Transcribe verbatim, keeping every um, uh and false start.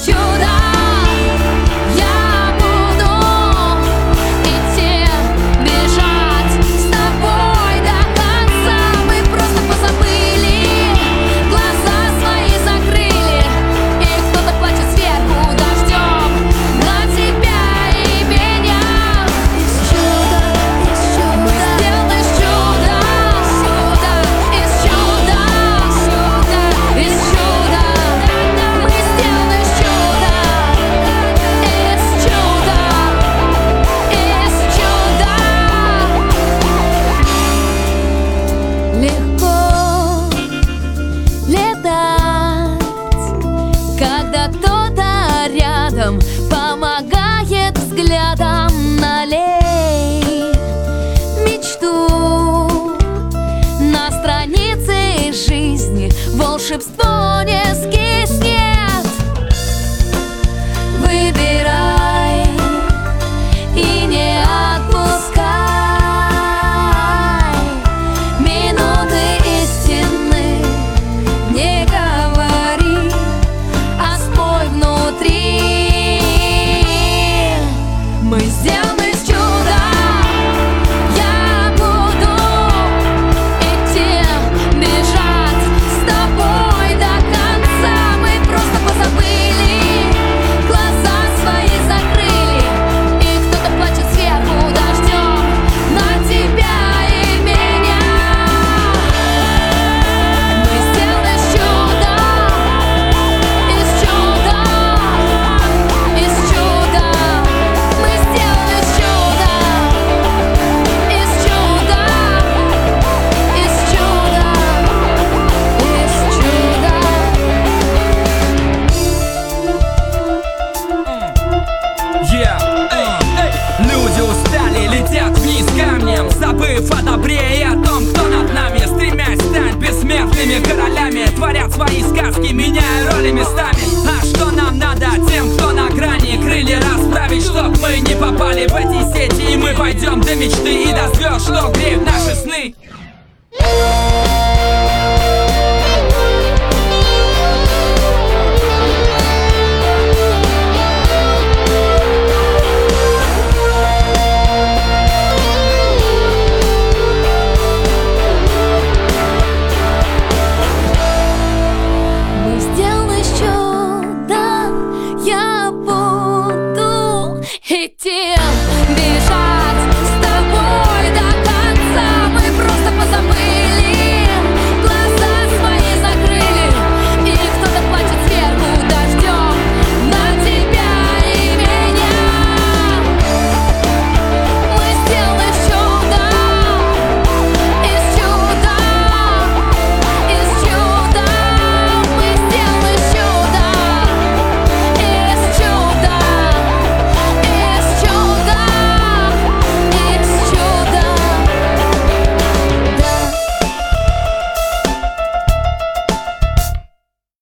Помогает взглядом налей мечту на странице жизни, волшебство не скиснет. Выбирай и не отпускай минуты истины, не говори, а спой внутри. Мы сделаны с чуда, я буду идти, бежать с тобой до конца. Мы просто позабыли, глаза свои закрыли, и кто-то плачет сверху дождем на тебя и меня. Мы сделаны с чуда, из чуда, из чуда. Забыв о добре и о том, кто над нами, стремясь стать бессмертными королями, творят свои сказки, меняя роли местами. А что нам надо тем, кто на грани, крылья расправить, чтоб мы не попали в эти сети. И мы пойдем до мечты и до звезд, что греют наши сны.